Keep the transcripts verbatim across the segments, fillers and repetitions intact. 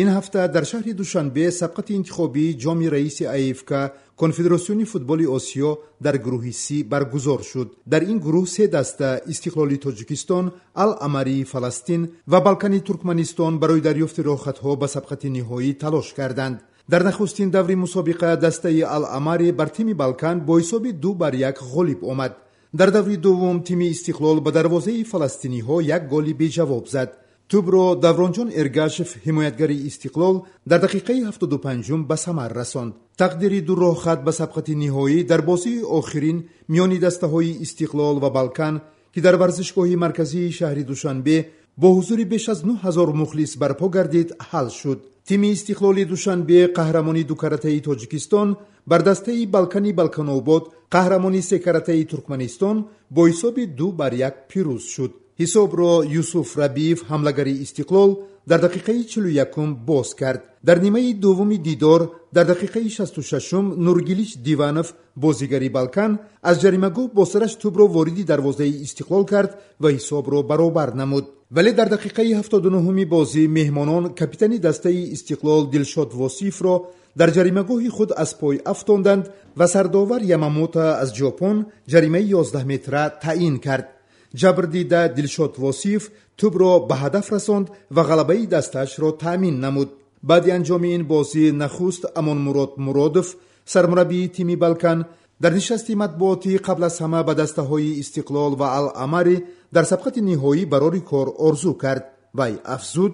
این هفته در شهر دوشنبه سبقت انتخابی جام رئیس ایفکا کنفدراسیون فوتبال آسیا در گروه سی برگزار شد. در این گروه سه دسته استقلالی تاجیکستان، الامری فلسطین و بالکانی ترکمنستان برای دریافت راهخطها به سبقت نهایی تلاش کردند. در نخستین دور مسابقه دسته الامری بر تیم بالکان با حساب دو بر یک غالب آمد. در دور دوم تیم استقلال به دروازه فلسطینی ها یک گل بی جواب زد. توپ را دورانجان ارگاشف حمایتگری استقلال در دقیقه هفتاد و پنج به ثمر رساند. تقدیر دو راهخط به سبقت نهایی در بازی آخرین میان دسته های استقلال و بالکان که در ورزشگاه مرکزی شهر دوشنبه با حضور بیش از نه هزار مخلص برپا گردید حل شد. تیم استقلال دوشنبه قهرمانی دو کرته تاجیکستان بر دسته بالکانی بالکان‌آباد قهرمانی سه کرته ترکمنستان با حساب دو بر یک پیروز شد. حساب را یوسف ربیف حملگری استقلال در دقیقه چهل و یک باز کرد. در نیمه دوم دیدار در دقیقه شصت و شش نورگلیچ دیوانوف بازیگری بالکان از جریمه‌گاه با سرش توپ را وارد دروازه استقلال کرد و حساب را برابر نمود. ولی در دقیقه هفتاد و نه بازی مهمانان کاپیتان دسته استقلال دلشاد واصیف را در جریمه‌گاه خود از پای افشاندند و سرداور یاماموتا از ژاپن جریمه یازده متره تعیین کرد. جبر دیده دلشاد واصیف توپ را به هدف رساند و غلبه دستش را تأمین نمود. بعد انجام این بازی نخست امان مراد مرادوف سرمربی تیم بالکان در نشست مطبوعاتی قبل از همه به دسته های استقلال و الامری در سبقت نهایی برای کار آرزو کرد. وی افزود: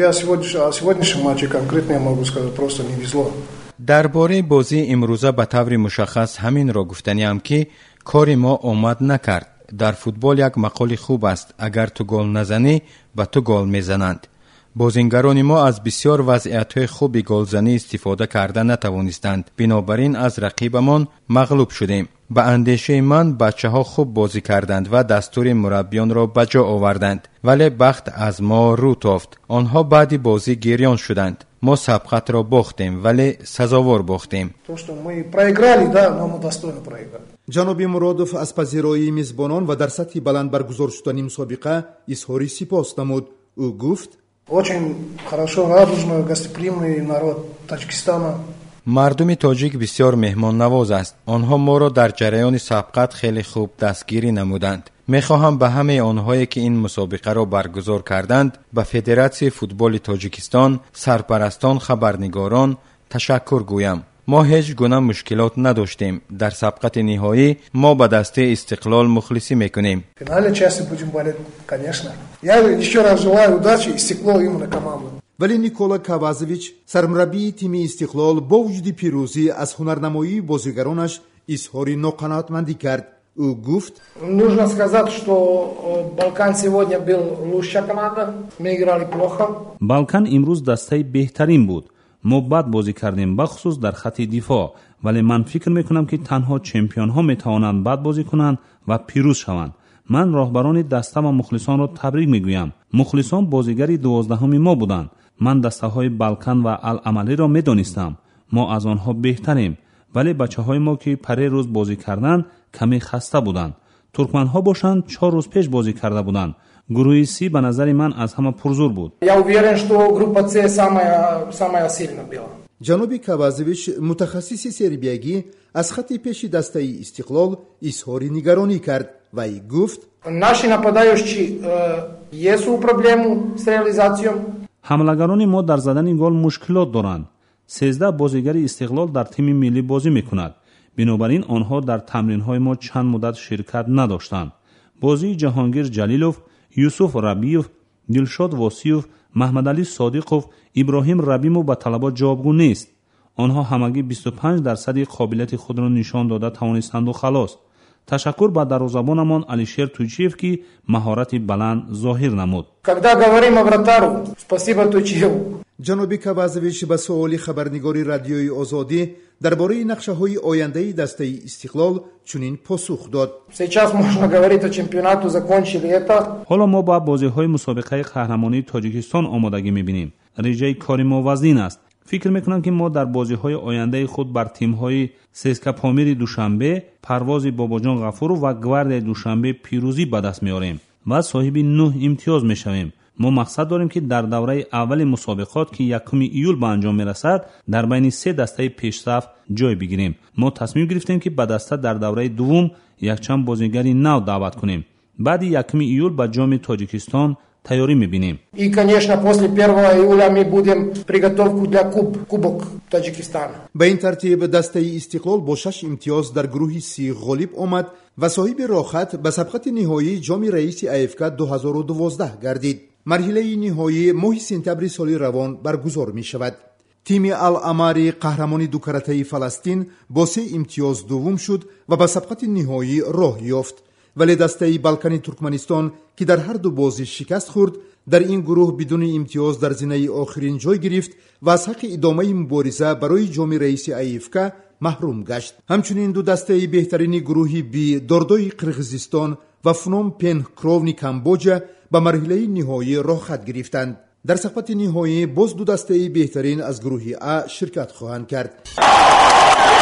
درباره بازی امروزه به طور مشخص همین را گفتنیم که کار ما آمد نکرد. در فوتبال یک مقال خوب است: اگر تو گل نزنی به تو گل میزنند. بازیگران ما از بسیار وضعیت‌های خوب گلزنی استفاده کرده نتوانستند، بنابراین از رقیبمان مغلوب شدیم. به اندیشه من بچه‌ها خوب بازی کردند و دستور مربیان را به جا آوردند، ولی بخت از ما رو تافت. آنها بعد بازی گریان شدند. ما سبقت را باختیم ولی سزاوار باختیم. جناب مرادوف از پذیرایی میزبانان و در سطح بلند برگزار شدن مسابقه اظهار سپاس نمود. او گفت: مردم تاجیک بسیار مهمان نواز است. آنها ما را در جریان سبقت خیلی خوب دستگیری نمودند. میخواهم به همه آنهایی که این مسابقه را برگزار کردند، به فدراسیون فوتبال تاجیکستان، سرپرستان، خبرنگاران تشکر گویم. ما هیچ گونه مشکلات نداشتیم. در سبقت نهایی ما به دسته استقلال مخلصی میکنیم. ولی نیکولا کاوازویچ سرمربی تیم استقلال با وجود پیروزی از هنرنمایی بازیگرانش اظهار ناقناعتمندی کرد. او گفت: Нужно сказать, что Балкан сегодня был лучшая команда. Мы играли плохо. بالکان امروز دسته بهترین بود. ما بد بازی کردیم، بخصوص در خط دفاع، ولی من فکر میکنم که تنها چمپیون ها میتوانند بد بازی کنند و پیروز شوند. من راهبران دسته و مخلصان را تبریک میگویم. مخلصان بازیگری دوازدهم ما بودند. من دسته های بالکان و الامری را میدانستم. ما از آنها بهتریم، ولی بچه های ما که پره روز بازی کردند کمی خسته بودند. ترکمن ها باشند چهار روز پیش بازی کرده بودند. گروه سی به نظر من از همه پرزور بود. جناب کاوازویچ متخصص سربیگی از خط پیش دسته استقلال اظهار نگرانی کرد و ای گفت: Наши нападающие есть проблему с реализацией. حملگران ما در زدن گل مشکلات دارند. سیزده بازیگر استقلال در تیم ملی بازی میکند. بنابراین آنها در تمرین‌های ما چند مدت شرکت نداشتند. بازی جهانگیر جلیلوف، یوسف ربیف، دلشاد واصیف، محمد علی صادقوف، ابراهیم ربیمو به طلبات جوابگو نیست. آنها همگی بیست و پنج درصد قابلیت خود را نشان داده توانستند و خلاص. تشکر به دروازه‌بانمان علیشیر تویچیف که مهارت بلند ظاهر نمود. Когда говорим о вратару, спасибо Туйчиеву. جناب کاوازویچ به سوال خبرنگاری رادیوی آزادی درباره نقشه‌های آینده دسته استقلال چنین پاسخ داد: Сейчас можно говорить о чемпионату, закончили это. حالا ما با بازی‌های مسابقه قهرمانی تاجیکستان آمادگی می‌بینیم. ریجه کار ما وزین است. فکر میکنم که ما در بازی‌های آینده خود بر تیم‌های سسکا پامیر دوشنبه، پرواز باباجان غفور و گوارد دوشنبه پیروزی به دست می‌آوریم و صاحب نه امتیاز می‌شویم. ما مقصد داریم که در دوره اول مسابقات که یکم ایول به انجام میرسد در بین سه دسته پیشرفت جای بگیریم. ما تصمیم گرفتیم که به دسته در دوره دوم یک چند بازیگری نو دعوت کنیم. بعد یکم ایول به جام تاجیکستان تیاری می‌بینیم. И, конечно, после первого июля мы будем приготовку для куб, кубок Таджикистана. به این ترتیب دسته استقلال با شش امتیاز در گروه سی غالب آمد و صاحب راحت به سبقت نهایی جام رئیس ایفکا دو هزار و دوازده گردید. مرحله نهایی ماه سپتامبر سال روان برگزار می شود. تیم الاماری قهرمان دو کرته فلسطین با سه امتیاز دوم شد و به سبقت نهایی راه یافت. ولی دسته بالکان ترکمنستان که در هر دو بازی شکست خورد در این گروه بدون امتیاز در زینه آخرین جای گرفت و از حق ادامه مبارزه برای جام رئیس ایفکا محروم گشت. همچنین دو دسته بهترین گروه بی داردای قرغیزستان و فنوم پن کروونی کامبوجا به مرحله نهایی راه خط گرفتند. در سبقت نهایی باز دو دسته بهترین از گروه A شرکت خواهند کرد.